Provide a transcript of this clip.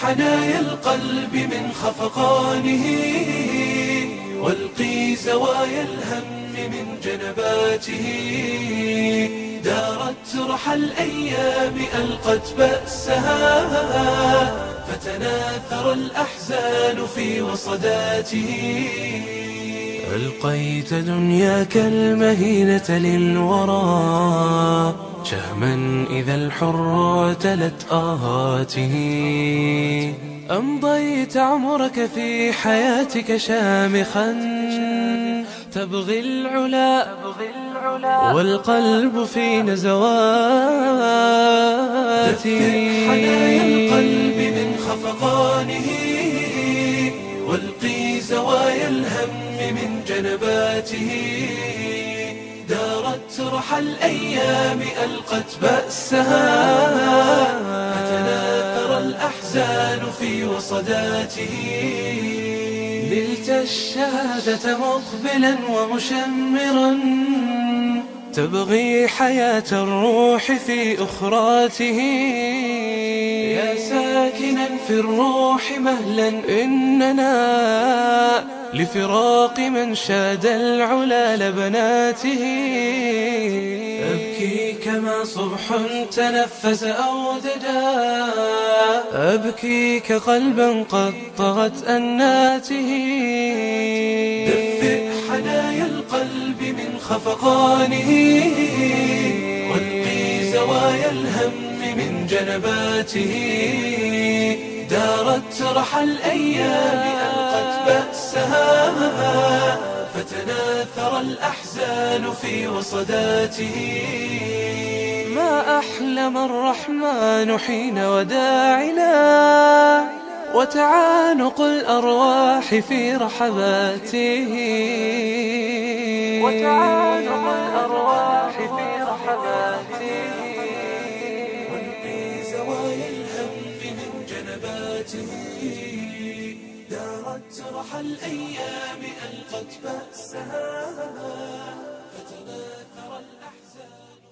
حنايا القلب من خفقانه، والقي زوايا الهم من جنباته. دارت رحى الأيام ألقت بأسها، فتناثر الأحزان في وصداته. ألقيت دنياك المهينة للورى، شهما إذا الحر اعتلت آهاته. أمضيت عمرك في حياتك شامخا تبغي العلا، والقلب في نزواته. دفئ حنايا القلب من خفقانه، والقي زوايا الهم من جنباته. دارت رحى الأيام ألقت بأسها، فتناثر الأحزان في وصداته. نلت الشهادة مقبلا ومشمرا، تبغي حياة الروح في أخراته. يا ساكنا في الروح مهلا، إننا لفراق من شاد العلا لبناته. أبكي كما صبح تنفس أودجا، أبكي كقلبا قد طغت أناته. دفئ حنايا القلب من خفقانه، والقي زوايا الهم من جنباته. دارت رحى الأيام ألقت بأسها، فتناثر الأحزان في وصداته. ما أحلم الرحمن حين وداعنا، وتعانق الأرواح في رحباته. وتعانق الأرواح في رحباته. والقي زوايا الهم من جنباته. دارت رحى الأيام ألقت بأسها، فتناثر الأحزان.